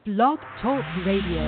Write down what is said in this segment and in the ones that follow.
Blog Talk Radio.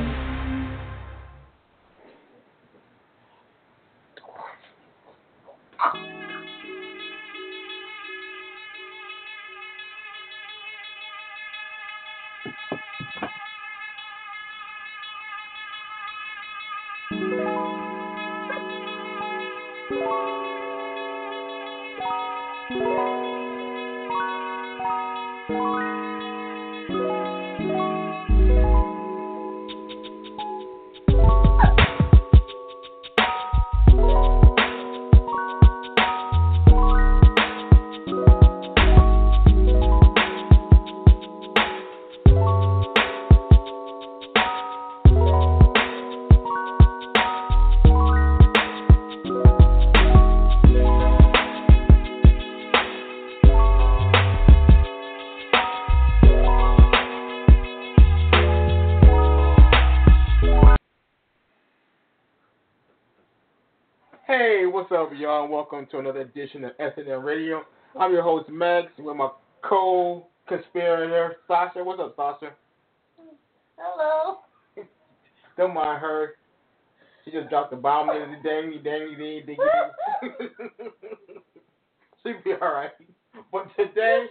Hey, what's up, y'all? Welcome to another edition of SNL Radio. I'm your host, Max, with my co-conspirator, Sasha. What's up, Sasha? Hello. Don't mind her. She just dropped the bomb in the dang. She'll be alright. But today...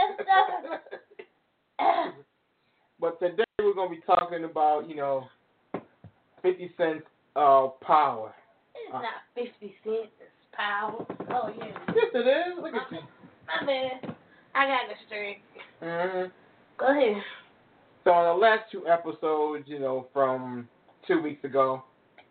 But today we're going to be talking about, 50 Cent's power. It's not 50 cents, it's power. Oh, yeah. Yes, it is. Look at you. My bad. I got the strength. Mm-hmm. Go ahead. So on the last two episodes, from 2 weeks ago,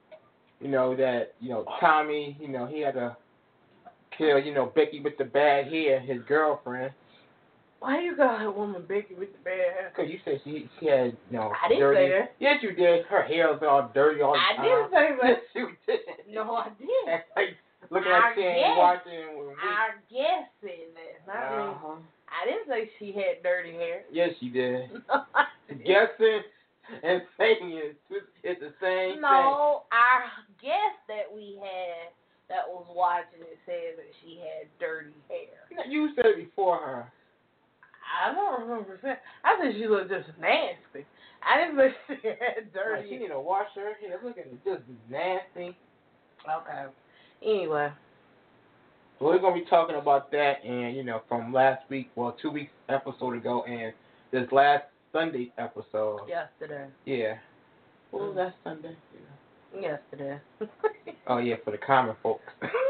Tommy, he had to kill, Becky with the bad hair, his girlfriend. Why you got a woman Becky with the bad hair? Because you said she had, I didn't dirty. say that. Yes, you did. Her hair was all dirty all the I time. didn't say that. Yes, you did. No, I didn't. Like, looking like she ain't watching. Our guest said that. Not me. I didn't say she had dirty hair. Yes, she did. No, I didn't. Guessing and saying it's the same thing. No, our guest that we had that was watching it said that she had dirty hair. You said it before her. I don't remember saying. I said she looked just nasty. I didn't say she had dirty. She need to wash her hair. Look at it, just nasty. Okay. Anyway. Well, we're gonna be talking about that, and from last week, 2 weeks episode ago, and this last Sunday episode. Yesterday. Yeah. What was that Sunday? Yeah. Yesterday. Oh yeah, for the common folks.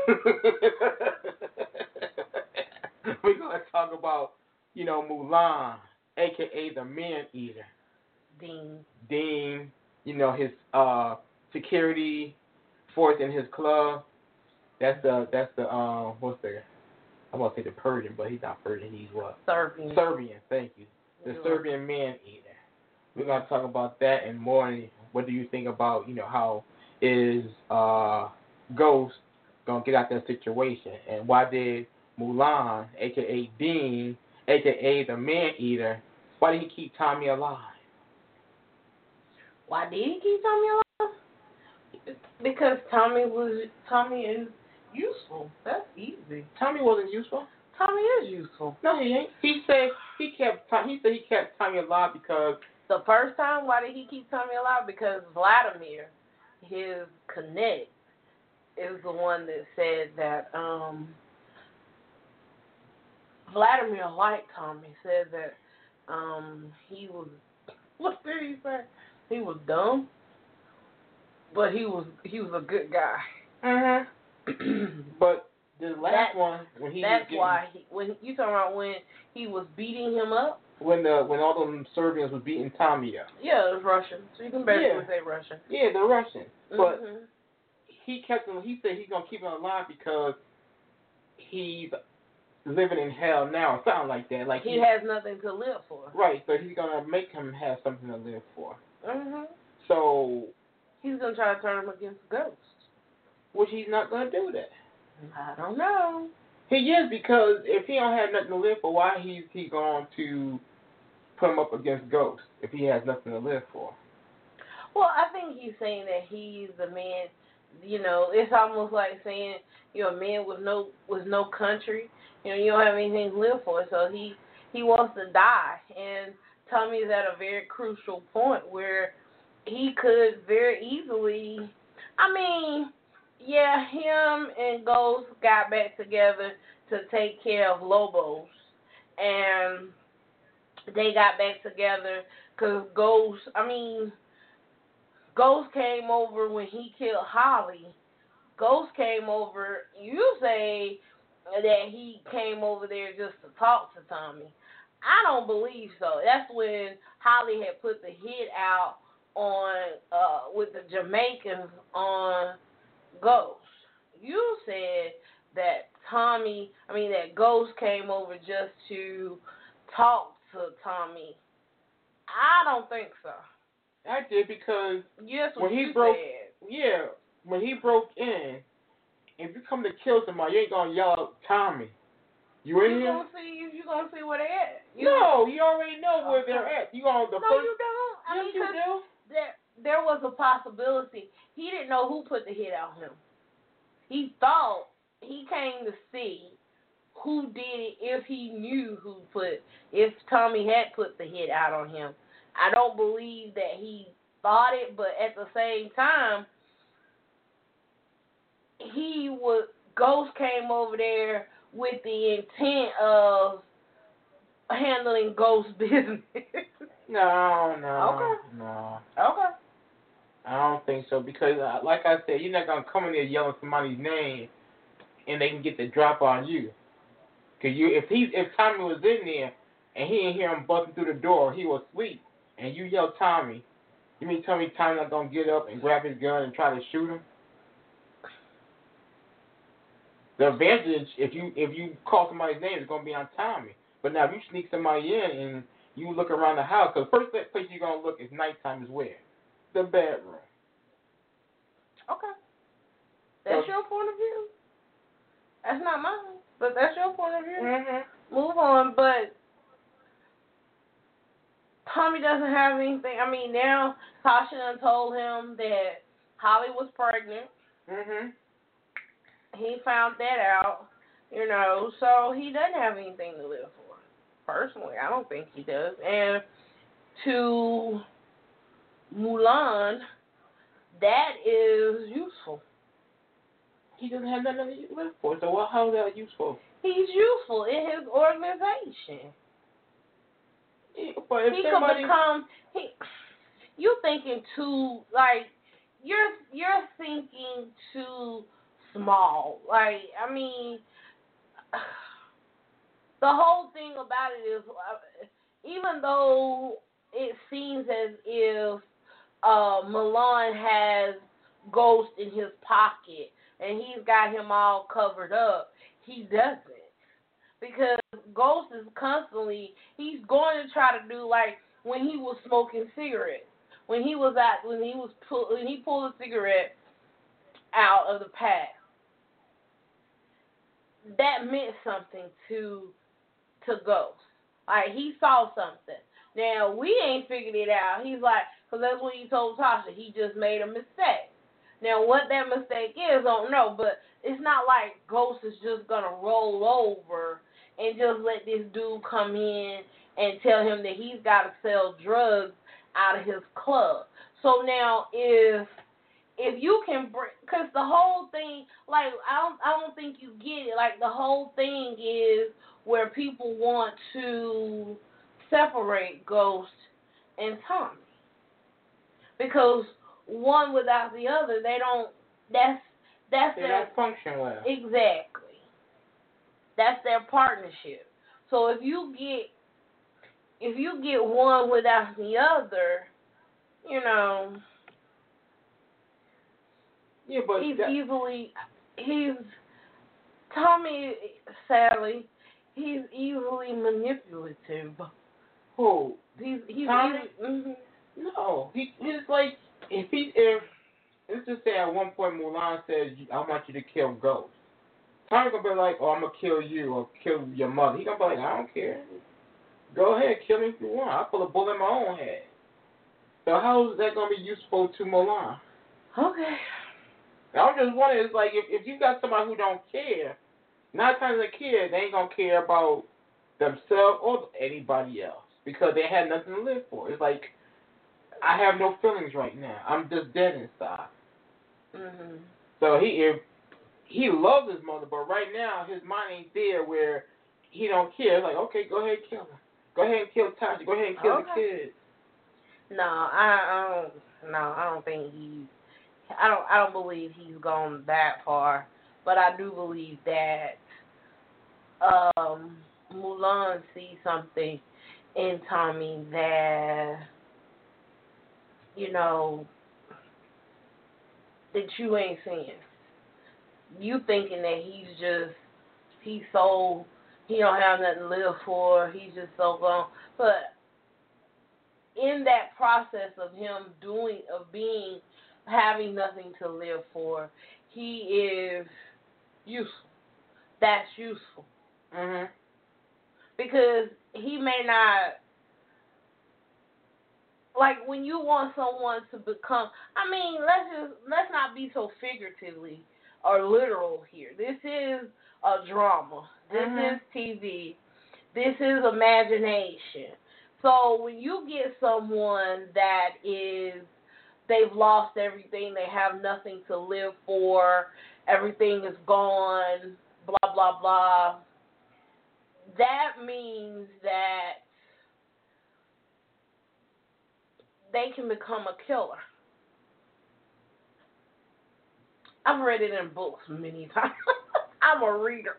We're gonna talk about Mulan, aka the Man Eater. Dean. His security force in his club. That's the what's the I'm gonna say the Persian, but he's not Persian. He's what? Serbian. Thank you. The Serbian Man Eater. We're gonna talk about that and more. And what do you think about how is Ghost gonna get out that situation, and why did Mulan, aka Dean, aka the Man Eater, why did he keep Tommy alive? Why did he keep Tommy alive? Because Tommy is useful. That's easy. Tommy wasn't useful. Tommy is useful. No, he ain't. He said he kept Tommy alive because the first time. Why did he keep Tommy alive? Because Vladimir, his connect, is the one that said that Vladimir liked Tommy. Said that he was. What did he say? He was dumb, but he was a good guy. But the last one when he that's why when you talking about when he was beating him up. When all them Serbians was beating Tommy up. Yeah, it was Russian. So you can basically say Russian. Yeah, the Russian. But he kept him. He said he's gonna keep him alive because he's living in hell now, or something like that. Like he has nothing to live for. Right. So he's gonna make him have something to live for. So he's gonna try to turn him against Ghost. Which he's not gonna do that. I don't know. He is, because if he don't have nothing to live for, why he's he going to put him up against Ghost if he has nothing to live for? Well, I think he's saying that he's the man. It's almost like saying a man with no country. You don't have anything to live for, so he wants to die. And Tommy's at a very crucial point where he could very easily, him and Ghost got back together to take care of Lobos. And they got back together because Ghost came over when he killed Holly. Ghost came over, you say that he came over there just to talk to Tommy. I don't believe so. That's when Holly had put the hit out on with the Jamaicans on Ghost. You said that that Ghost came over just to talk to Tommy. I don't think so. I did because when he broke in, if you come to kill somebody, you ain't gonna yell out Tommy. You in here? You gonna see where they at? You already know where they're at. You on the first? You don't. Yes, you do. There was a possibility. He didn't know who put the hit on him. He thought he came to see who did it if he knew if Tommy had put the hit out on him. I don't believe that he thought it, but at the same time, Ghost came over there with the intent of handling Ghost business. No. Okay. No. Okay. I don't think so because, like I said, you're not gonna come in there yelling somebody's name, and they can get the drop on you. Cause if Tommy was in there and he didn't hear him busting through the door, he was asleep, and you yell Tommy, you mean tell me Tommy's not gonna get up and grab his gun and try to shoot him? The advantage, if you call somebody's name, is gonna be on Tommy. But now if you sneak somebody in and you look around the house, because first place you're gonna look is nighttime is where? The bedroom. Okay. That's your point of view. That's not mine, but that's your point of view. Mm-hmm. Move on, but Tommy doesn't have anything. Now Tasha done told him that Holly was pregnant. Mm-hmm. He found that out, so he doesn't have anything to live for. Personally, I don't think he does. And to Mulan, that is useful. He doesn't have nothing to live for, so how is that useful? He's useful in his organization. But if he could become. You thinking too you're thinking too small. The whole thing about it is, even though it seems as if Milan has Ghost in his pocket and he's got him all covered up, he doesn't. Because Ghost is constantly, he's going to try to do like when he was smoking cigarettes. When he pulled a cigarette out of the pack, that meant something to Ghost. He saw something. Now, we ain't figured it out. He's like, because that's what he told Tasha. He just made a mistake. Now, what that mistake is, I don't know, but it's not like Ghost is just going to roll over and just let this dude come in and tell him that he's got to sell drugs out of his club. So now, if you can bring, because the whole thing, I don't think you get it. The whole thing is where people want to separate Ghost and Tommy, because one without the other, they don't. They don't function well. Exactly. That's their partnership. So if you get one without the other, Yeah, but Tommy, sadly, he's easily manipulative. Who? He's Tommy? Mm-hmm. No, he's like, if let's just say at one point Mulan says, I want you to kill Ghost. Tommy's gonna be like, oh, I'm gonna kill you or kill your mother. He's gonna be like, I don't care. Go ahead, kill me if you want. I'll put a bullet in my own head. So how is that gonna be useful to Mulan? Okay. I'm just wondering, it's like if you got somebody who don't care, 9 times a kid, they ain't gonna care about themselves or anybody else. because they had nothing to live for. It's like, I have no feelings right now. I'm just dead inside. Mhm. So he loves his mother, but right now his mind ain't there where he don't care. It's like, okay, go ahead and kill her. Go ahead and kill Tasha. Go ahead and kill the kids. No, I don't think I don't believe he's gone that far, but I do believe that Mulan sees something in Tommy that, you know, that you ain't seeing. You thinking that he don't have nothing to live for, he's just so gone. But in that process of him having nothing to live for, he is useful. That's useful. Mhm. Because he may not, like, when you want someone to become, I mean, let's not be so figuratively or literal here. This is a drama. This is TV. This is imagination. So when you get someone that they've lost everything, they have nothing to live for, everything is gone, blah, blah, blah, that means that they can become a killer. I've read it in books many times. I'm a reader.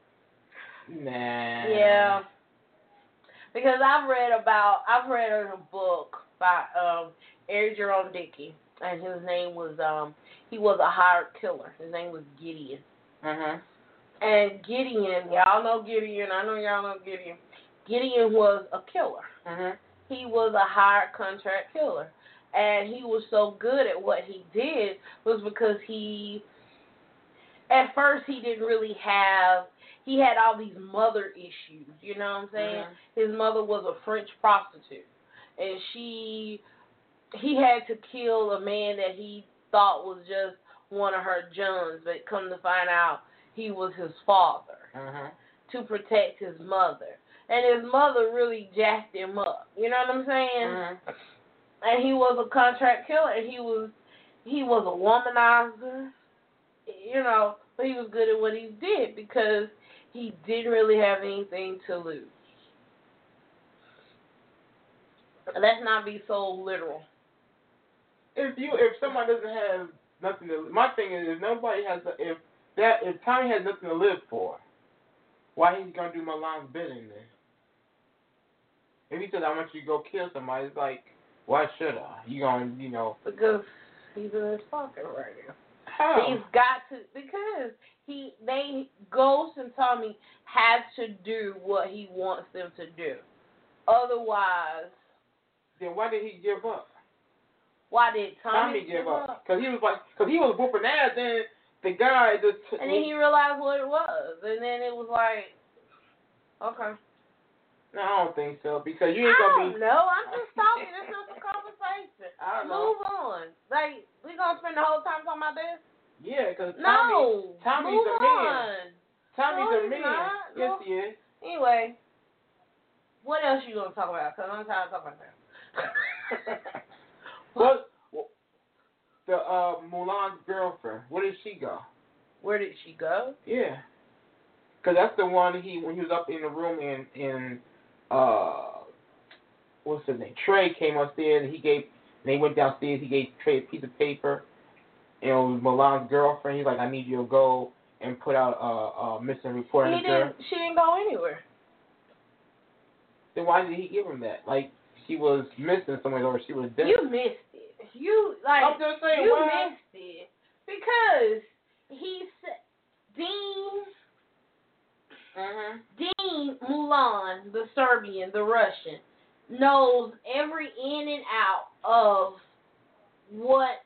Nah. Yeah. Because I've read a book by Eric Jerome Dickey, and his name was he was a hired killer. His name was Gideon. Mhm. And Gideon, y'all know Gideon. I know y'all know Gideon. Gideon was a killer. Mhm. He was a hired contract killer, and he was so good at what he did was because at first he didn't really have. He had all these mother issues, you know what I'm saying? His mother was a French prostitute, and he had to kill a man that he thought was just one of her Johns, but come to find out he was his father to protect his mother. And his mother really jacked him up, you know what I'm saying? And he was a contract killer, and he was a womanizer, you know, but he was good at what he did because he didn't really have anything to lose. Let's not be so literal. If someone doesn't have nothing to, my thing is, if Tommy has nothing to live for, why he's gonna do Mulan's bidding then? If he says, I want you to go kill somebody, it's like, why should I? You gonna, Because he's in his pocket right now. How? He's got to, because Ghost and Tommy has to do what he wants them to do. Otherwise, then why did he give up? Why did Tommy give up? Because he was whooping ass, and the guy just. And then he realized what it was, and then it was like, okay. No, I don't think so, because you ain't gonna be. No, I'm just talking. This is a conversation. I don't know. Move on. Like, we gonna spend the whole time talking about this? Yeah, because Tommy's a man. Tommy's a man. Not. Yes, he is. Anyway, what else you gonna talk about? Because I'm tired of talking about that. Well, the Mulan's girlfriend, where did she go? Where did she go? Yeah, because that's the one when he was up in the room in what's his name? Trey came upstairs and they went downstairs. He gave Trey a piece of paper, and it was Mulan's girlfriend. He's like, I need you to go and put out a missing report. She didn't go anywhere. Then why did he give him that? Like, she was missing somewhere, or she was dead. You missed it. I'm just saying, you missed it because Dean Mulan, the Serbian, the Russian, knows every in and out of what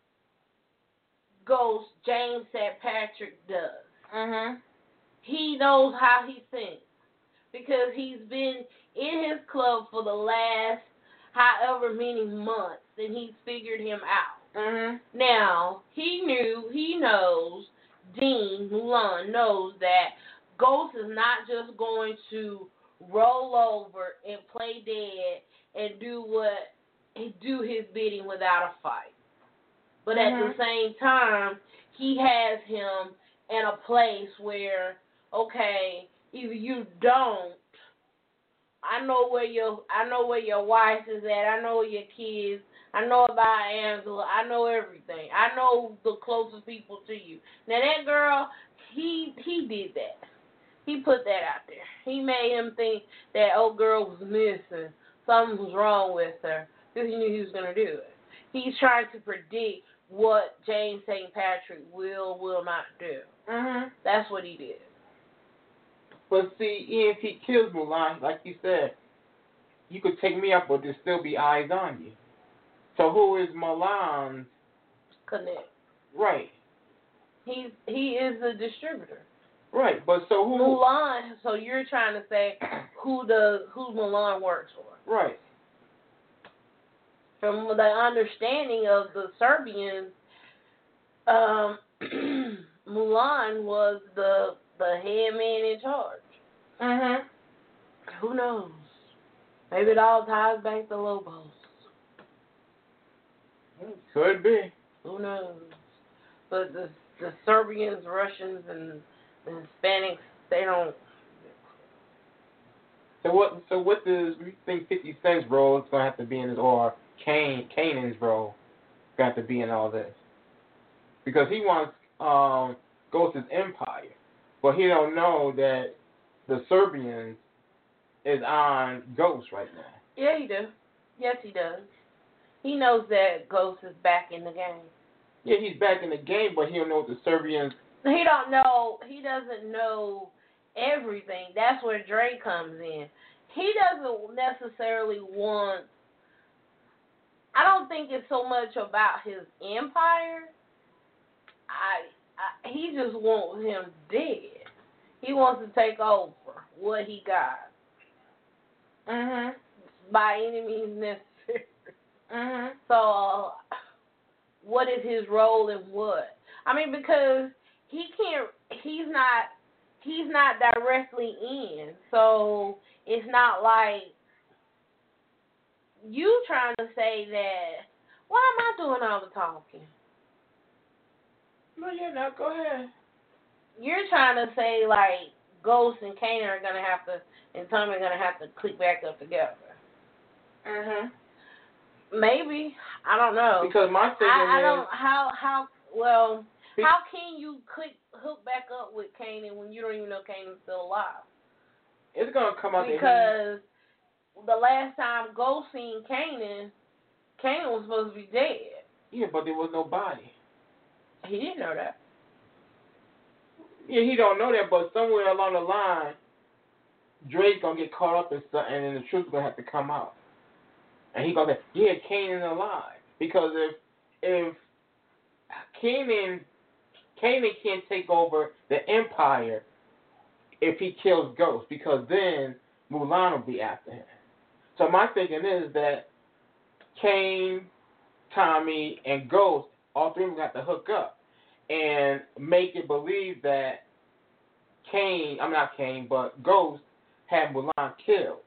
Ghost James St. Patrick does. He knows how he thinks because he's been in his club for the last however many months, and he's figured him out. Now, he knows, Dean Mulan knows that Ghost is not just going to roll over and play dead and do his bidding without a fight. But at the same time, he has him in a place where, okay, either you don't, I know where your wife is at, I know your kids, I know about Angela, I know everything. I know the closest people to you. Now that girl, he did that. He put that out there. He made him think that old girl was missing. Something was wrong with her. Because he knew he was going to do it. He's trying to predict what James St. Patrick will not do. That's what he did. But see, if he kills Mulan, like you said, you could take me up, but there'll still be eyes on you. So who is Mulan's connect? Right. He is the distributor. Right, but so who Mulan? So you're trying to say who Mulan works for? Right. From the understanding of the Serbians, Mulan was the head man in charge. Who knows? Maybe it all ties back to Lobos. Could be. Who knows? But the Serbians, Russians, and Hispanics, they don't. So what does you think 50 Cent's role is gonna have to be in this, or Kanan's role got to be in all this? Because he wants Ghost's empire, but he don't know that the Serbians is on Ghost right now. Yeah, he does. Yes, he does. He knows that Ghost is back in the game. Yeah, he's back in the game, but he don't know what the Serbians. He don't know. He doesn't know everything. That's where Dre comes in. He doesn't necessarily want. I don't think it's so much about his empire. He just wants him dead. He wants to take over what he got. By any means necessary. So, what is his role in what? I mean, because he can't. He's not directly in. So it's not like you trying to say that. Why am I doing all the talking? No, you're not. Go ahead. You're trying to say like Ghost and Kanan are gonna have to, and Tommy are gonna have to click back up together. Maybe, I don't know. Because my thing I don't how can you hook back up with Kanan when you don't even know Kanan's still alive? It's gonna come out because the last time Ghost seen Kanan was supposed to be dead. Yeah, but there was no body. He didn't know that. Yeah, he don't know that, but somewhere along the line, Drake's gonna get caught up in something, and then the truth's gonna have to come out. And he gonna say, yeah, Kanan's alive. Because if Kanan can't take over the Empire if he kills Ghost, because then Mulan will be after him. So my thinking is that Kane, Tommy, and Ghost, all three of them got to hook up and make it believe that Ghost had Mulan killed.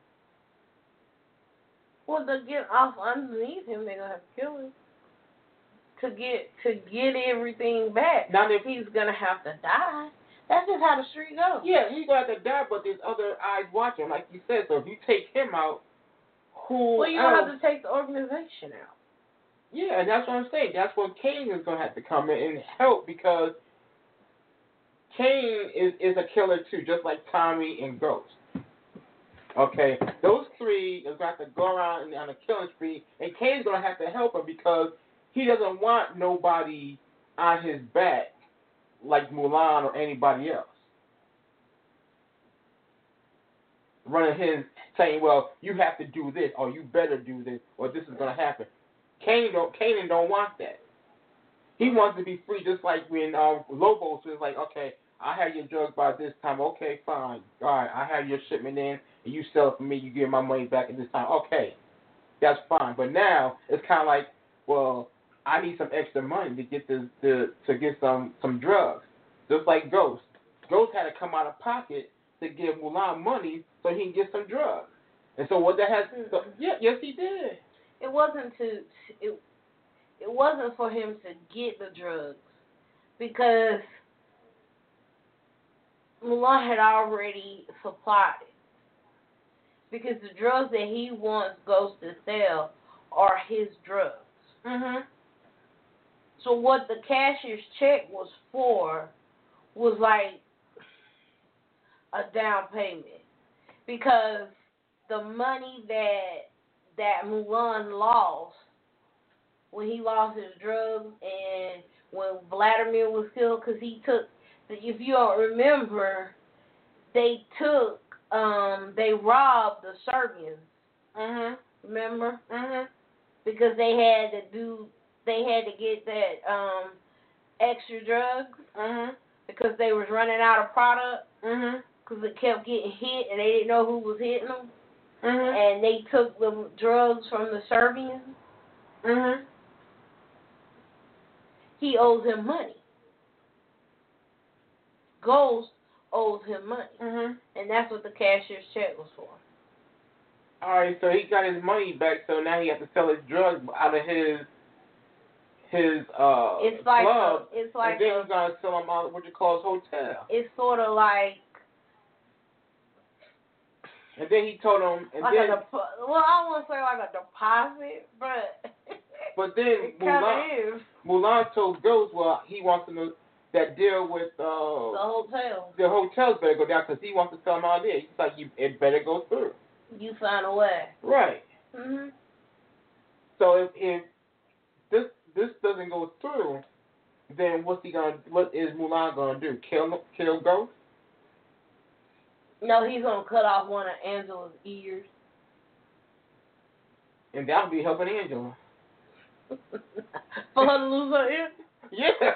Well, to get off underneath him, they're gonna have to kill him. To get everything back. Now, if he's gonna have to die. That's just how the street goes. Yeah, he's gonna have to die, but there's other eyes watching, like you said. So if you take him out, Well, you're gonna have to take the organization out. Yeah, and that's what I'm saying. That's where Kane is gonna have to come in and help, because Kane is a killer too, just like Tommy and Ghost. Okay, those three are going to have to go around on a killing spree, and Kane's going to have to help him because he doesn't want nobody on his back like Mulan or anybody else. Running his saying, well, you have to do this, or you better do this, or this is going to happen. Kanan don't want that. He wants to be free, just like when Lobos was like, okay, I have your drugs by this time. Okay, fine. All right, I have your shipment in, and you sell it for me. You give my money back at this time. Okay, that's fine. But now it's kind of like, well, I need some extra money to get to get some drugs. Just like Ghost. Ghost had to come out of pocket to give Mulan money so he can get some drugs. And so what that has? So, yes, he did. It wasn't it wasn't for him to get the drugs because Mulan had already supplied it. Because the drugs that he wants Ghost to sell are his drugs. Mhm. So what the cashier's check was for was like a down payment, because the money that Mulan lost when he lost his drugs and when Vladimir was killed, because he took, if you don't remember, they robbed the Serbians. Mhm. Remember? Mhm. Because they had to get that extra drugs. Mhm. Because they was running out of product. Mhm. Because it kept getting hit and they didn't know who was hitting them. Mhm. And they took the drugs from the Serbians. Mhm. He owes him money. Ghost owes him money. Mhm. And that's what the cashier's check was for. All right, so he got his money back, so now he has to sell his drugs out of his it's like club, it's like and then he's gonna sell them out what you call his hotel. It's sort of like. And then he told him, and like then well, I don't want to say like a deposit, but. But then Mulan told Ghost, well, he wants to know that deal with the hotel. The hotels better go down because he wants to sell them out there. He's like, it better go through. You find a way. Right. Mhm. So if this doesn't go through, then what is Mulan gonna do? Kill Ghost? No, he's gonna cut off one of Angela's ears. And that'll be helping Angela. For her to lose her ear? Yeah.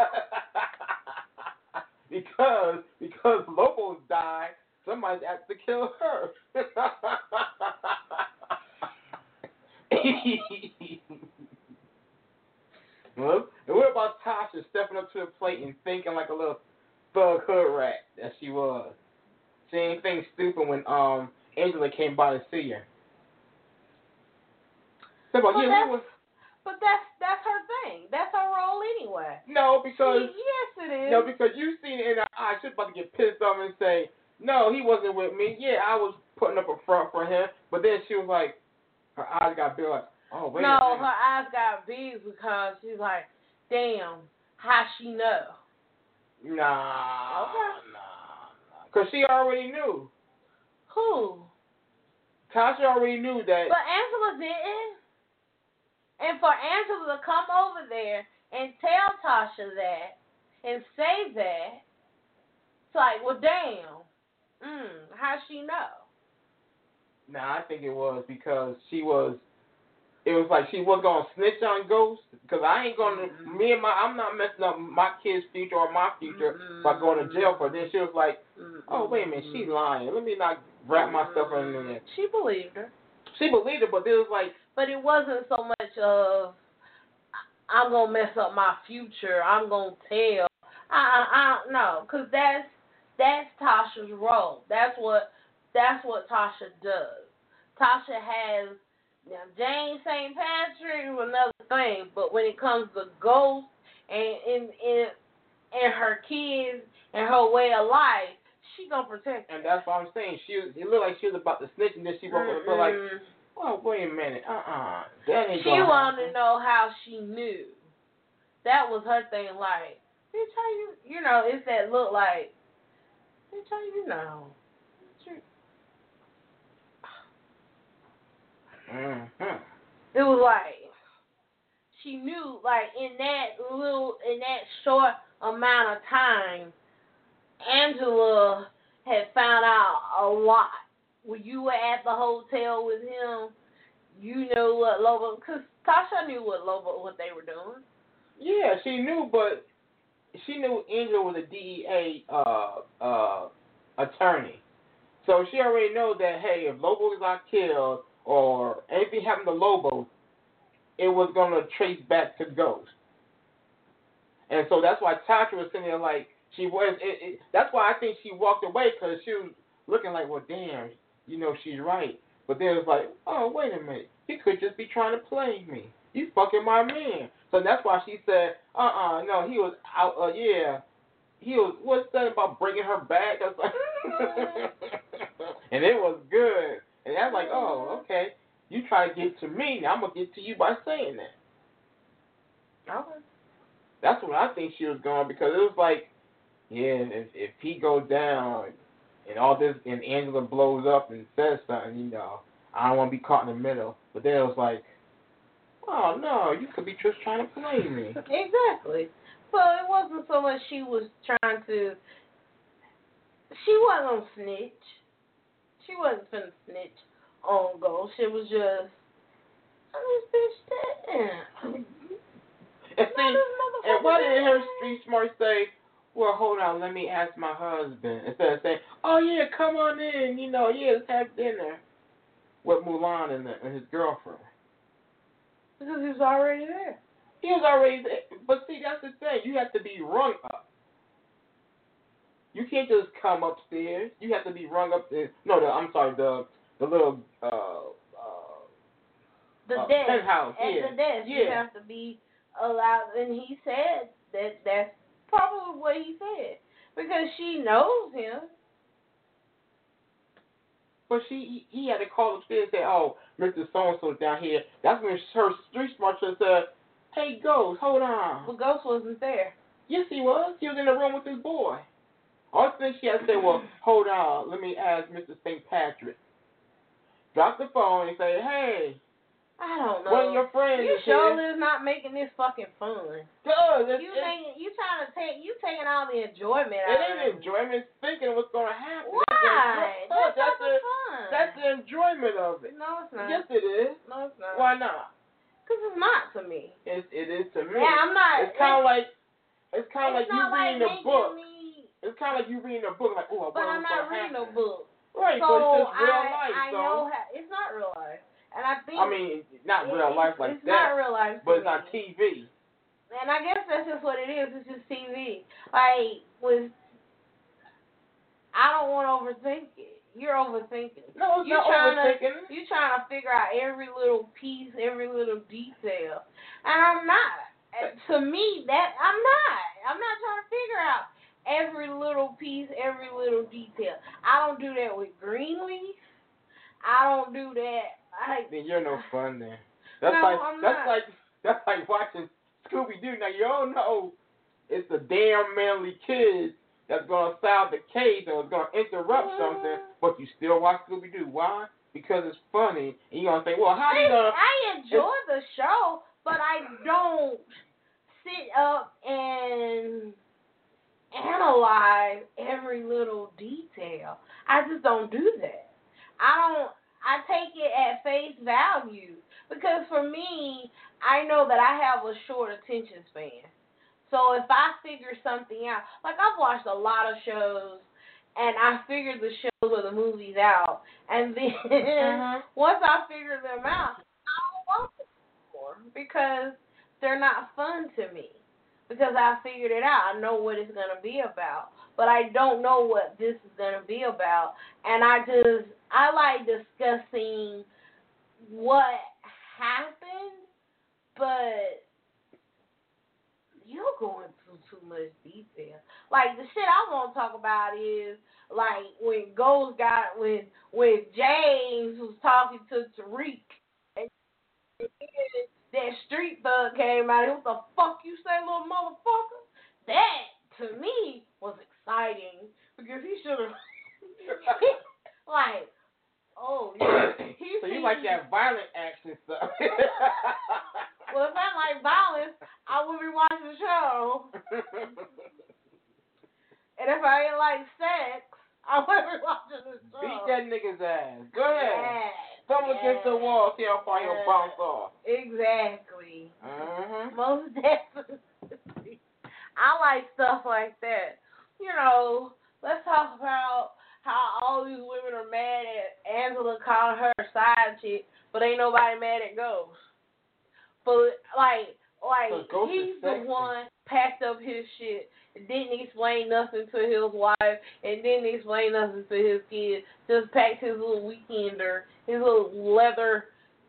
because Lobo's died, somebody's has to kill her. Well, and what about Tasha stepping up to the plate and thinking like a little thug hood rat that she was? She ain't think stupid when Angela came by to see her. But that's her thing. That's her role anyway. No, because yes, it is. No, because you seen it in her eyes. She's about to get pissed off and say, "No, he wasn't with me. Yeah, I was putting up a front for him." But then she was like, her eyes got big, like, "Oh wait." No, her eyes got big because she's like, "Damn, how she know?" Nah. Okay. Nah. Because she already knew. Who? Tasha already knew that. But Angela didn't. And for Angela to come over there and tell Tasha that and say that, it's like, well, damn. How she know? Nah, I think it was because it was like she was going to snitch on Ghost. Because I ain't going to, I'm not messing up my kid's future or my future by going to jail for it. Then she was like, oh, wait a minute, she's lying. Let me not wrap myself in there. She believed her. She believed it, but it was like. But it wasn't so much of, I'm going to mess up my future, I'm going to tell. I don't know, because that's Tasha's role. That's what Tasha does. Tasha has, now Jane St. Patrick is another thing, but when it comes to Ghost and in her kids and her way of life, she gonna protect them. And that's what I'm saying. It looked like she was about to snitch, and then she woke up and felt like, oh, wait a minute, that ain't she wanted to know how she knew. That was her thing, like, bitch, how you know, it's that look like, bitch, how you know? Mm-hmm. It was like, she knew, like, in that short amount of time, Angela had found out a lot. When you were at the hotel with him, you know what Lobo, because Tasha knew what they were doing. Yeah, she knew, but she knew Angela was a DEA attorney. So she already know that, hey, if Lobo got killed or anything happened to Lobo, it was going to trace back to Ghost. And so that's why Tasha was sitting there like, She was. That's why I think she walked away because she was looking like, well, damn, she's right. But then it's like, oh, wait a minute, he could just be trying to play me. You fucking my man. So that's why she said, no, he was out. Yeah, he was. What's that about bringing her back? I was like, and it was good. And I was like, oh, okay. You try to get to me, now I'm gonna get to you by saying that. Okay. That's what I think she was going because it was like, yeah, if he goes down and all this, and Angela blows up and says something, I don't want to be caught in the middle. But then it was like, oh no, you could be just trying to play me. Exactly. Well, it wasn't so much she was trying to. She wasn't gonna snitch. She wasn't finna snitch on Ghost. It was just, this bitch dead. And see, and why did her street smart say, well, hold on, let me ask my husband, instead of saying, oh yeah, come on in, yeah, let's have dinner with Mulan and his girlfriend. Because he was already there. He was already there. But see, that's the thing. You have to be rung up. You can't just come upstairs. You have to be rung up. No, I'm sorry, the little the desk. Penthouse. At the desk, you have to be allowed. And he said that's probably what he said because she knows him. But he had to call upstairs and say, oh, Mr. So-and-so's down here. That's when her street smart said, hey, Ghost, hold on. But Ghost wasn't there. Yes, he was. He was in the room with his boy. All thing she had to say, well, hold on, let me ask Mr. St. Patrick. Drop the phone and say, hey. I don't know. One of your friends you is sure here. is not making this fucking fun. Good. You taking all the enjoyment out of it. It ain't enjoyment. Thinking what's going to happen. Why? That's fun. That's the enjoyment of it. No, it's not. Yes, it is. No, it's not. Why not? Because it's not to me. It is to me. Yeah, I'm not. It's kind of like you reading a book. Me... It's kind of like you reading a book, like, oh, but I'm not reading a book. Right, so but it's just real life. I know it's not real life. And I think not real life like it's that. It's not real life. But it's on TV. And I guess that's just what it is. It's just TV. Like I don't want to overthink it. You're overthinking. No, it's not overthinking. You're trying to figure out every little piece, every little detail, and I'm not. To me, I'm not. I'm not trying to figure out every little piece, every little detail. I don't do that with Greenleaf. I don't do that. Then you're no fun then. That's like watching Scooby-Doo. Now you all know it's a damn manly kid that's gonna solve the case or is gonna interrupt something, but you still watch Scooby-Doo. Why? Because it's funny, and you're gonna say, well, how are you gonna? I enjoy the show, but I don't sit up and analyze every little detail. I just don't do that. I take it at face value because for me, I know that I have a short attention span. So if I figure something out, like I've watched a lot of shows and I figured the shows or the movies out, and then once I figure them out, I don't watch them anymore because they're not fun to me. Because I figured it out. I know what it's going to be about. But I don't know what this is going to be about. And I like discussing what happened, but you're going through too much detail. Like, the shit I want to talk about is, like, when James was talking to Tariq, and that street thug came out. What the fuck you say, little motherfucker? That, to me, was exciting because he should have, like, oh, yeah. So you like that violent action stuff? Well, if I like violence, I would be watching the show. And if I ain't like sex, I would be watching the show. Beat that nigga's ass. Go ahead. Yeah. Thumb against the wall, see how far you'll bounce off. Exactly. Most definitely. I like stuff like that. You know, let's talk about how all these women are mad at Angela calling her a side chick, but ain't nobody mad at Ghost. But, like, Like, he's the one packed up his shit, didn't explain nothing to his wife, and didn't explain nothing to his kids. Just packed his little weekender, his little leather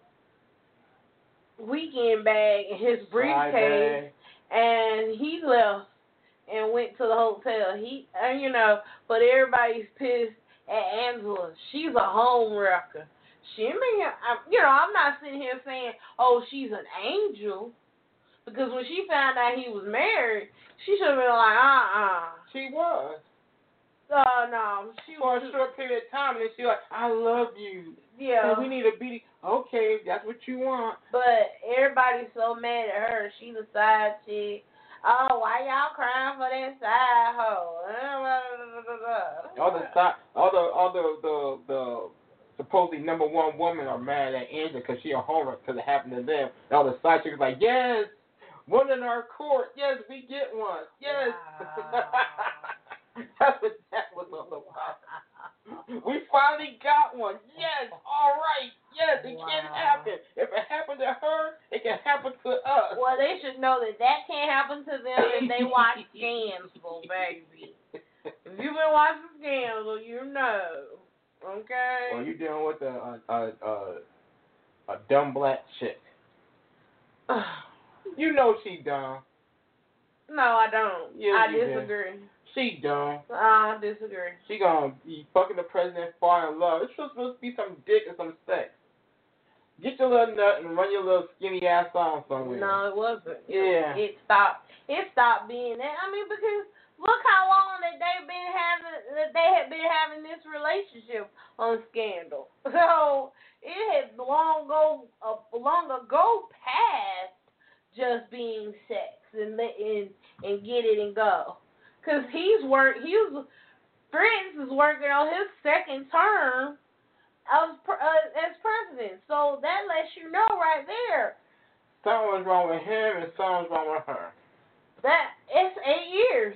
weekend bag, and his briefcase, and he left and went to the hotel. But everybody's pissed at Angela. She's a home wrecker. I'm not sitting here saying, oh, she's an angel. Because when she found out he was married, she should have been like, She was. No. She For a short period of time, and she like, I love you. Yeah. And we need a beating. Okay, that's what you want. But everybody's so mad at her. She's a side chick. Oh, why y'all crying for that side hoe? All the supposedly number one woman are mad at Angela because she a homer because it happened to them. And all the side chicks like, yes, one in our court. Yes, we get one. Yes. Wow. That's what that was all about. We finally got one. Yes, all right. Yes, it can happen. If it happened to her, it can happen to us. Well, they should know that can't happen to them if they watch Scandal, baby. If you've been watching Scandal, you know. Okay. Well, you dealing with a dumb black chick. You know she dumb. No, I don't. Yeah, I disagree. She dumb. I disagree. She gonna be fucking the president, fall in love. It's supposed to be some dick and some sex. Get your little nut and run your little skinny ass on somewhere. No, it wasn't. Yeah. It stopped being that. I mean, because look how long that they had been having this relationship on Scandal. So it had long ago past just being sex and get it and go. Cause Prince is working on his second term as president. So that lets you know right there. Something's wrong with him and something's wrong with her. That it's 8 years.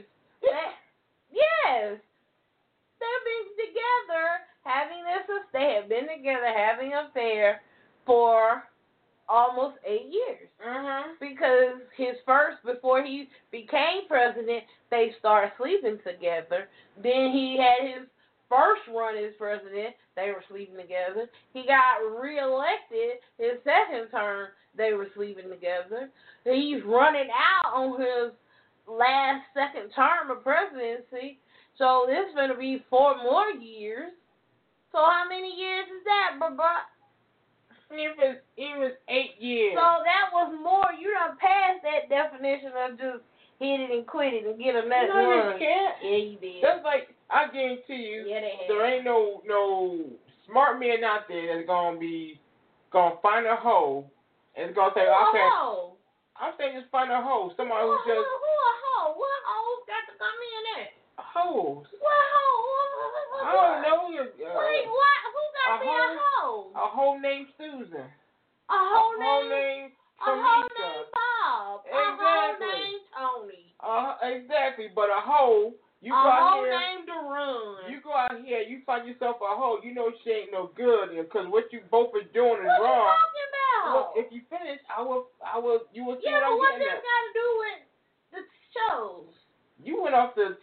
Yes. They've been together they have been together having an affair for almost 8 years. Mm-hmm. Because before he became president, they started sleeping together. Then he had his first run as president, they were sleeping together. He got reelected his second term, they were sleeping together. He's running out on his second term of presidency. So this is going to be 4 more years. So how many years is that, Baba? It was 8 years. So that was more. You done passed that definition of just hit it and quit it and get a next one. No, you can't. Yeah, you did. That's like, I guarantee you, there ain't no smart man out there that's gonna find a hoe and gonna say, okay. A hoe? I'm saying just find a hoe. Somebody who just. Who a hoe? What hoes got to come in there? Hoes. What hoe? I don't know. Wait, what? Who got to be a hoe? A hoe named Susan. A hoe named Tamika. A hoe named Bob. Exactly. A hoe named Tony. Exactly, but a hoe. You go hoe out here, named Darun. You go out here, you find yourself a hoe. You know she ain't no good because what you both are doing is wrong. What you talking about? Well, if you finish, you will see what I'm getting this got to do with the shows? You went off to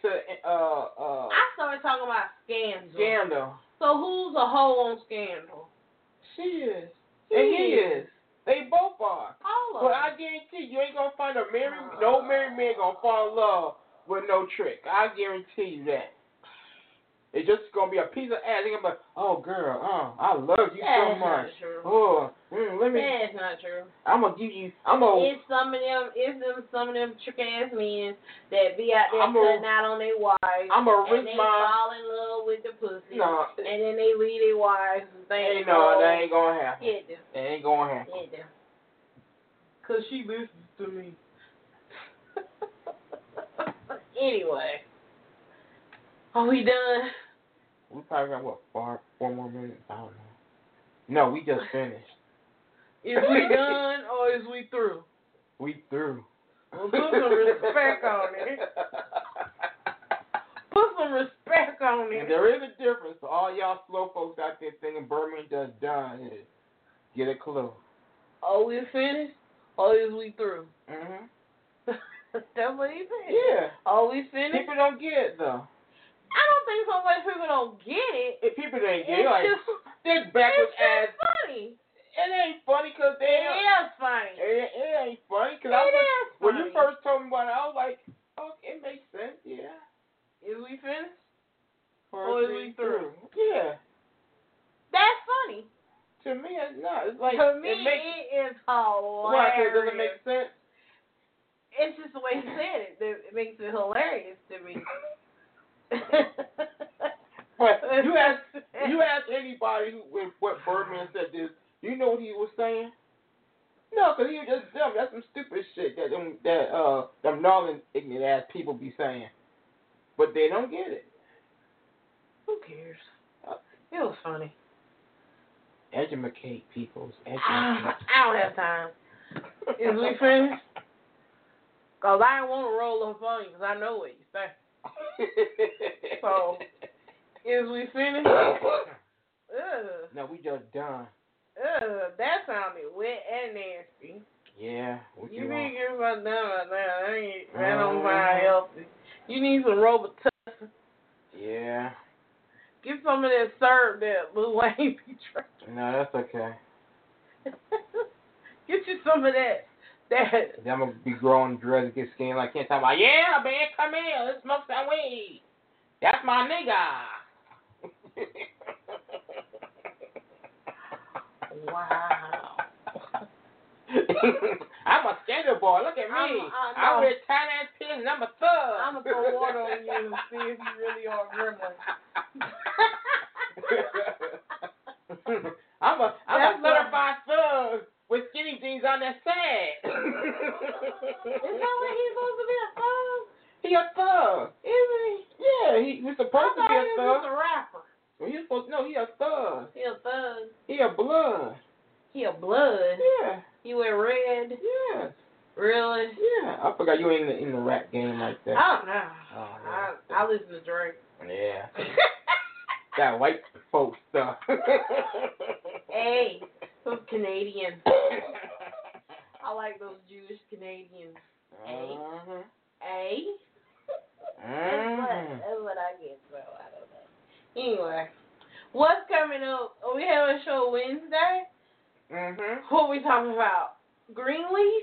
I started talking about Scandal. So who's a hoe on Scandal? She is. And he is. They both are. All of But them. I guarantee you ain't gonna find no married man gonna fall in love with no trick. I guarantee you that. It's just gonna be a piece of ass. They're gonna be like, oh girl, I love you so much. That's not true. Oh, let me. That's not true. I'm gonna give you. It's some of them trick ass men that be out there cutting out on their wives. And they fall in love with the pussy. No. And then they leave their wives and things. No, that ain't gonna happen. It do. That ain't gonna happen. It do. 'Cause she listens to me. Anyway. Are we done? We probably got, 4 more minutes? I don't know. No, we just finished. Is we done or is we through? We through. Well, put some respect on it. Put some respect on it. And there is a difference. So all y'all slow folks out there thinking Birmingham does done, get a clue. Oh, we finished? Or is we through? Mhm. That's what he said. Yeah. Are we finished? People don't get it though. I don't think so much people don't get it. If people don't get it, like this backwards ass. It's funny. It ain't funny because they. It is funny. It ain't funny because when you first told me about it, I was like, oh, it makes sense. Yeah. Is we finished? Or is we through? Yeah. That's funny. To me, it's not. It's like to me, it is hilarious. Why? Does it make sense? It's just the way he said it. It makes it hilarious to me. But you ask anybody what Birdman said this. Do you know what he was saying? No, because he was just dumb. That's some stupid shit that them gnarly ignorant ass people be saying. But they don't get it. Who cares? It was funny. Educate peoples. I don't have time. Is we finished? Because I don't want to roll up on you because I know what you say. So, is we finished? No, we just done. That sounded wet and nasty. Yeah. You need to get my done right now. That don't sound healthy. You need some Robitussin. Yeah. Get some of that syrup that Lil Wayne be drinking. No, that's okay. Get you some of that. I'm going to be growing dreads and get skin like can't talk about, yeah, man, come here, let's smoke that weed. That's my nigga. Wow. I'm a skater boy. Look at me. I wear tiny ass pins and I'm a thug. I'm going to throw water on you and see if you really are a gremlin. I'm a certified thug with skinny jeans on that sad. Is that what he's supposed to be, a thug? He a thug. Is he? Yeah, he's supposed to be a thug. He's a rapper. Well, he's supposed to know he a thug. He a thug. He a blood. He a blood? Yeah. He wear red? Yes. Really? Yeah. I forgot you ain't in the rap game like that. I don't know. Oh, yeah. I listen to Drake. Yeah. That white folk stuff. Hey, those Canadians. I like those Jewish Canadians. Uh-huh. Hey. That's what I get, so I don't know. Anyway, what's coming up? We have a show Wednesday. What are we talking about? Greenleaf?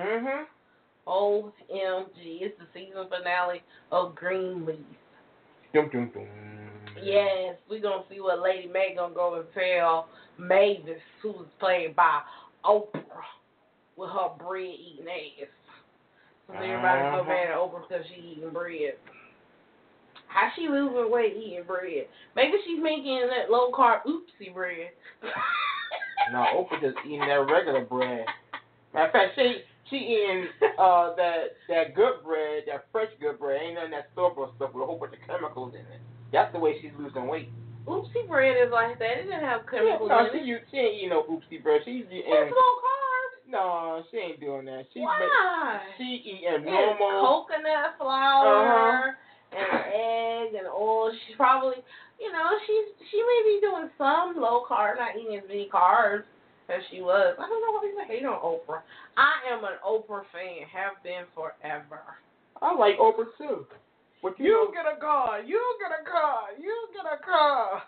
OMG. It's the season finale of Greenleaf. Dum, dum, dum. Yes, we're going to see what Lady Mae going to go and tell Mavis, who's played by Oprah, with her bread-eating ass. Because everybody's so mad at Oprah because she eating bread. How she losing weight eating bread? Maybe she's making that low-carb oopsie bread. No, Oprah just eating that regular bread. Matter of fact, she eating that good bread, that fresh good bread. Ain't none of that store-bought stuff with a whole bunch of chemicals in it. That's the way she's losing weight. Oopsie bread is like that. It didn't have chemicals in it. She ain't eating no oopsie bread. She's eating. It's low carb. No, she ain't doing that. Why? She eating normal. Coconut flour and egg and oil. She's probably, she may be doing some low carb, not eating as many carbs as she was. I don't know why people hate on Oprah. I am an Oprah fan. Have been forever. I like Oprah too. But you get a car. You get a car. You get a car.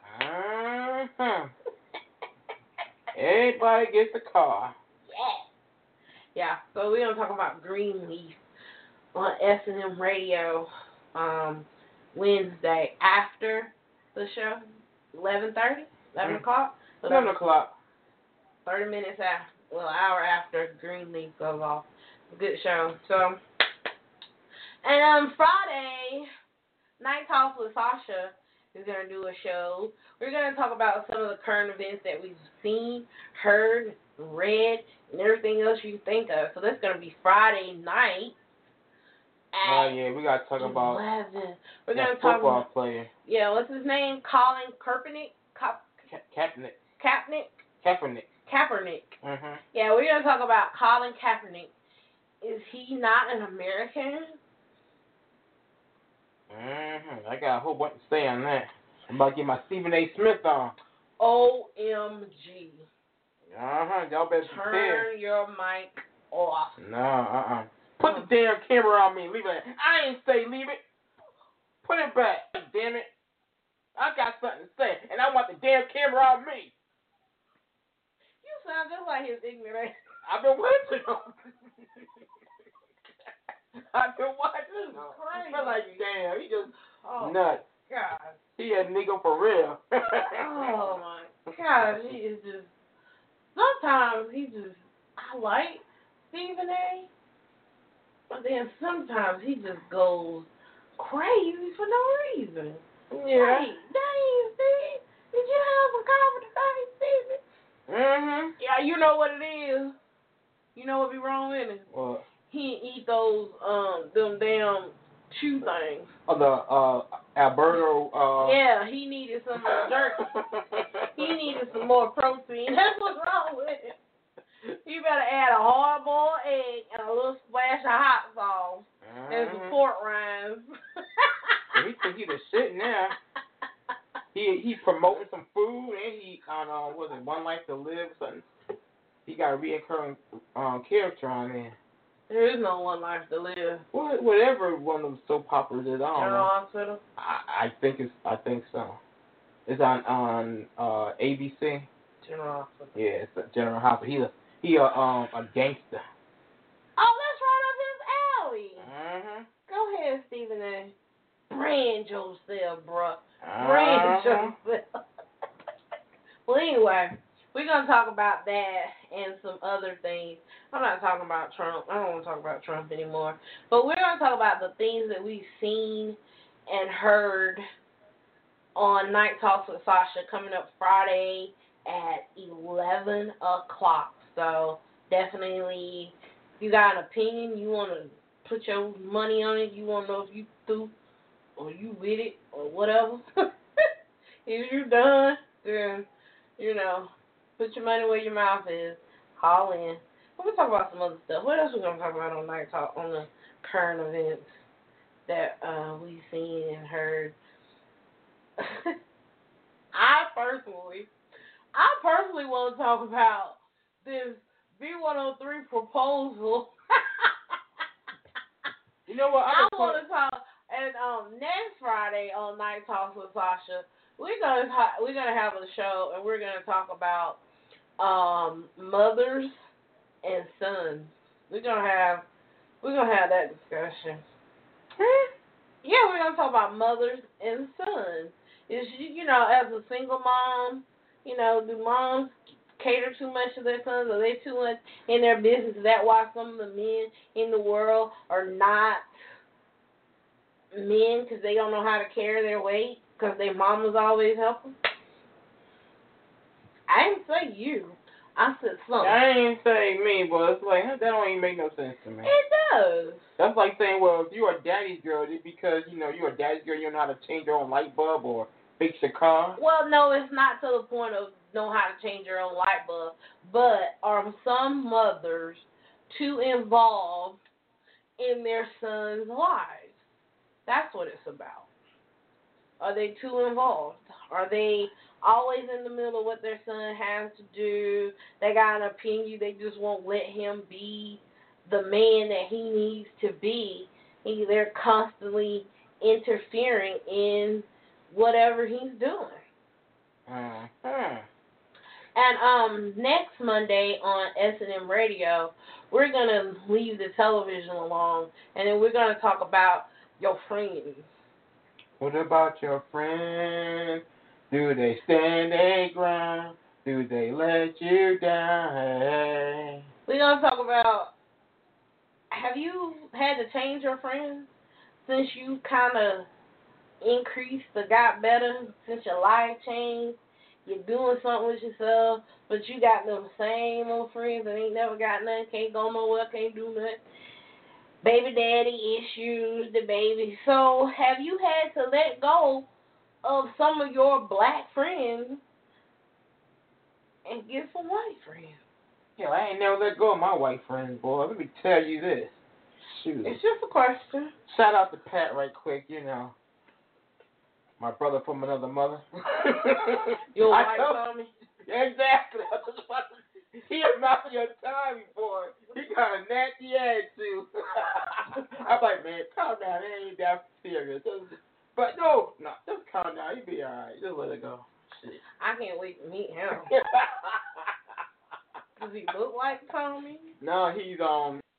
Everybody gets a car. Yeah. So we're gonna talk about Greenleaf on S&M Radio Wednesday after the show, 11:30, 11 o'clock. 11 o'clock. 30 minutes after, an hour after Greenleaf goes off. Good show. So. And Friday, Night Talks with Sasha is going to do a show. We're going to talk about some of the current events that we've seen, heard, read, and everything else you think of. So that's going to be Friday night. We got to talk about 11. We're going to talk football about player. Yeah, what's his name? Colin Kaepernick. Kaepernick. Yeah, we're going to talk about Colin Kaepernick. Is he not an American? I got a whole bunch to say on that. I'm about to get my Stephen A. Smith on. OMG. Y'all better turn your mic off. No, Put the damn camera on me. Leave it. I ain't say leave it. Put it back. Damn it. I got something to say, and I want the damn camera on me. You sound just like his ignorant. I've been watching him. I've been watching him. Crazy. I feel like, damn, he just nuts. God. He a nigga for real. Oh, my God. He is just, sometimes I like Stephen A. But then sometimes he just goes crazy for no reason. Yeah. Like, dang, Steve, did you have a coffee today, Stephen? Mm-hmm. Yeah, you know what it is. You know what be wrong with it? What? He eat those, them damn chew things. Oh, the Alberto, Yeah, he needed some jerky. He needed some more protein. That's what's wrong with him. You better add a hard-boiled egg and a little splash of hot sauce and some pork rinds. He think he the shit now. He promoting some food and he on was it One Life to Live or something. He got a reoccurring character on there. There is no One Life to Live. Whatever one of them soap operas is, I don't know. General Hospital. I think so. It's on ABC. General Hospital. Yeah, it's a General Hospital. He a gangster. Oh, that's right up his alley. Mhm. Go ahead, Stephen A. Brand yourself, bruh. Brand yourself. Well, anyway, we're going to talk about that and some other things. I'm not talking about Trump. I don't want to talk about Trump anymore. But we're going to talk about the things that we've seen and heard on Night Talks with Sasha coming up Friday at 11 o'clock. So definitely, if you got an opinion, you want to put your money on it, you want to know if you through or you with it or whatever. If you're done, then, put your money where your mouth is. Call in. We're going to talk about some other stuff. What else are we going to talk about on Night Talk, on the current events that we've seen and heard? I personally want to talk about this B103 proposal. You know what? I want to talk, and next Friday on Night Talks with Sasha, we're gonna have a show, and we're gonna talk about mothers and sons. We're gonna have that discussion. Yeah, we're gonna talk about mothers and sons. Is as a single mom, do moms cater too much to their sons? Are they too much in their business? Is that why some of the men in the world are not men because they don't know how to carry their weight because their mamas always help them? I didn't say you. I said some. I ain't say me, but it's like, that don't even make no sense to me. It does. That's like saying, well, if you're a daddy's girl, just because, you're a daddy's girl, you don't know how to change your own light bulb or fix your car. Well, no, it's not to the point of know how to change your own light bulb, but are some mothers too involved in their sons' lives? That's what it's about. Are they too involved? Are they always in the middle of what their son has to do? They got an opinion. They just won't let him be the man that he needs to be. They're constantly interfering in whatever he's doing. And next Monday on S&M Radio, we're going to leave the television alone, and then we're going to talk about your friends. What about your friends? Do they stand their ground? Do they let you down? Hey. We're going to talk about, have you had to change your friends since you kind of increased or got better, since your life changed? You're doing something with yourself, but you got them same old friends that ain't never got nothing, can't go nowhere, can't do nothing. Baby daddy issues, the baby. So have you had to let go of some of your black friends and get some white friends? Yeah, I ain't never let go of my white friends, boy. Let me tell you this. Shoot. It's just a question. Shout out to Pat right quick, my brother from another mother. Your white family? Exactly. He is not for your time before. He got a nasty attitude. I'm like, man, calm down. It ain't that serious. But no, just calm down. He'll be alright. Just let it go. Shit. I can't wait to meet him. Does he look like Tommy? No, he's